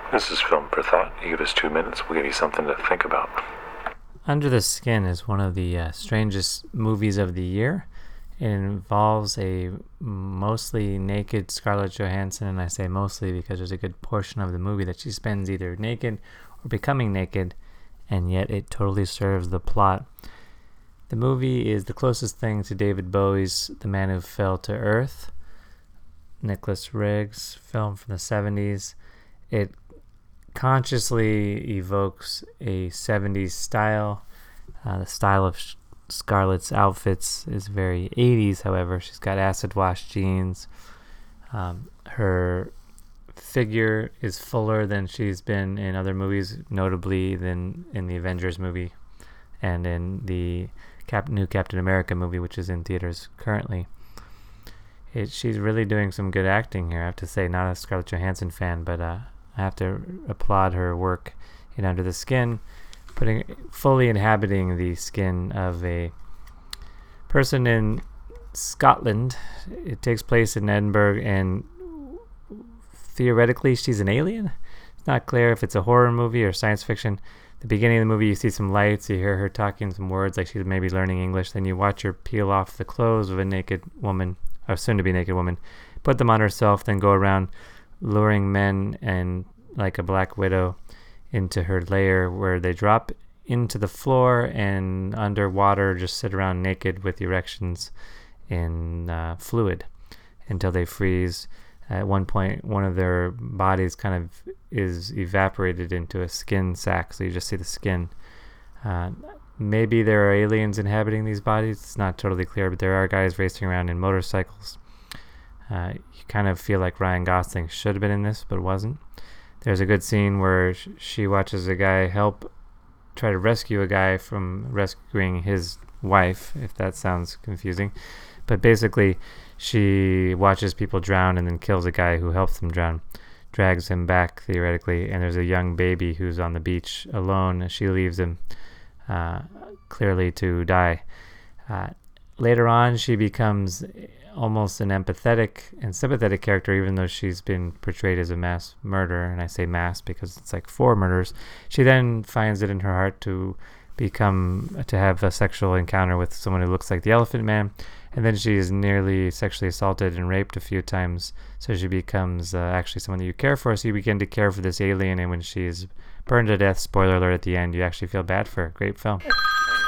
This is Film for Thought. You give us 2 minutes, we'll give you something to think about. Under the Skin is one of the strangest movies of the year. It involves a mostly naked Scarlett Johansson, and I say mostly because there's a good portion of the movie that she spends either naked or becoming naked, and yet it totally serves the plot. The movie is the closest thing to David Bowie's The Man Who Fell to Earth, Nicholas Riggs film from the 70s. It consciously evokes a 70s style. The style of Scarlett's outfits is very 80s, however. She's got acid wash jeans. Her figure is fuller than she's been in other movies, notably than in the Avengers movie and in the new Captain America movie, which is in theaters currently. She's really doing some good acting here, I have to say. Not a Scarlett Johansson fan, but I have to applaud her work in Under the Skin, fully inhabiting the skin of a person in Scotland. It takes place in Edinburgh, and theoretically she's an alien. It's not clear if it's a horror movie or science fiction. The beginning of the movie, you see some lights, you hear her talking some words like she's maybe learning English. Then you watch her peel off the clothes of a naked woman, or soon-to-be naked woman, put them on herself, then go around luring men and like a black widow into her lair, where they drop into the floor and underwater just sit around naked with erections in fluid until they freeze. At one point, one of their bodies kind of is evaporated into a skin sack, so you just see the skin. Maybe there are aliens inhabiting these bodies. It's not totally clear, but there are guys racing around in motorcycles. You kind of feel like Ryan Gosling should have been in this, but wasn't. There's a good scene where she watches a guy try to rescue a guy from rescuing his wife, if that sounds confusing. But basically, she watches people drown and then kills a guy who helps them drown, drags him back, theoretically, and there's a young baby who's on the beach alone. She leaves him clearly to die. Later on, she becomes almost an empathetic and sympathetic character, even though she's been portrayed as a mass murderer. And I say mass because it's like 4 murders. She then finds it in her heart to have a sexual encounter with someone who looks like the Elephant Man, and then she is nearly sexually assaulted and raped a few times, so she becomes actually someone that you care for. So you begin to care for this alien, and when she is burned to death, spoiler alert at the end, you actually feel bad for her. Great film.